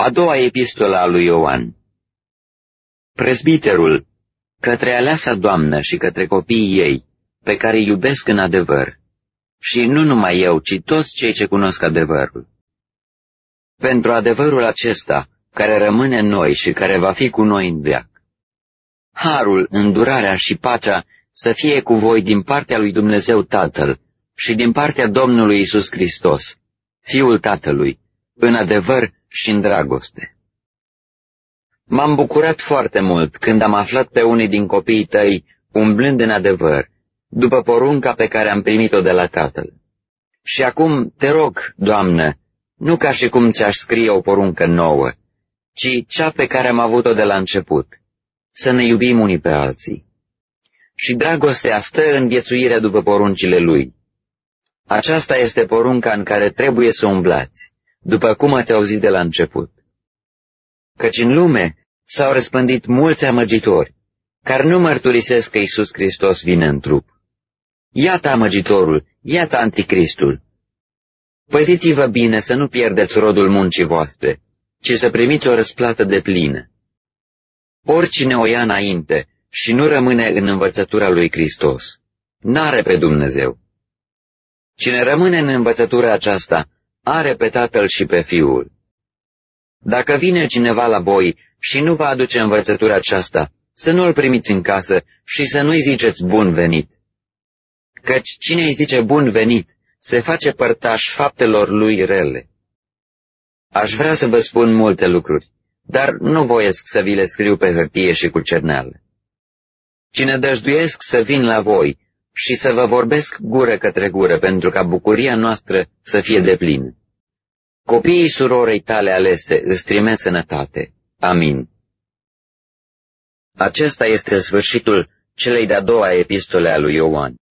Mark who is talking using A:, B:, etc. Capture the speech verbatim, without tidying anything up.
A: A doua epistolă a lui Ioan. Prezbiterul, către aleasa doamnă și către copiii ei, pe care îi iubesc în adevăr, și nu numai eu, ci toți cei ce cunosc adevărul. Pentru adevărul acesta, care rămâne în noi și care va fi cu noi în veac. Harul, îndurarea și pacea să fie cu voi din partea lui Dumnezeu Tatăl și din partea Domnului Iisus Hristos, Fiul Tatălui, în adevăr și în dragoste. M-am bucurat foarte mult când am aflat pe unii din copiii tăi umblând în adevăr, după porunca pe care am primit-o de la Tatăl. Și acum te rog, Doamnă, nu ca și cum ți-aș scrie o poruncă nouă, ci cea pe care am avut-o de la început, să ne iubim unii pe alții. Și dragostea stă în viețuirea după poruncile Lui. Aceasta este porunca în care trebuie să umblați, după cum ați auzit de la început. Căci în lume s-au răspândit mulți amăgitori, care nu mărturisesc că Iisus Hristos vine în trup. Iată amăgitorul, iată anticristul. Păziți-vă bine să nu pierdeți rodul muncii voastre, ci să primiți o răsplată deplină. Oricine o ia înainte și nu rămâne în învățătura lui Hristos, n-are pe Dumnezeu. Cine rămâne în învățătura aceasta, are pe Tatăl și pe Fiul. Dacă vine cineva la voi și nu va aduce învățătura aceasta, să nu-l primiți în casă și să nu-i ziceți bun venit. Căci cine îi zice bun venit, se face părtaș faptelor lui rele. Aș vrea să vă spun multe lucruri, dar nu voiesc să vi le scriu pe hârtie și cu cerneală. Cine dăjduiesc să vin la voi și să vă vorbesc gură către gură, pentru ca bucuria noastră să fie deplină. Copiii surorei tale alese îți trimit sănătate. Amin. Acesta este sfârșitul celei de-a doua epistole a lui Ioan.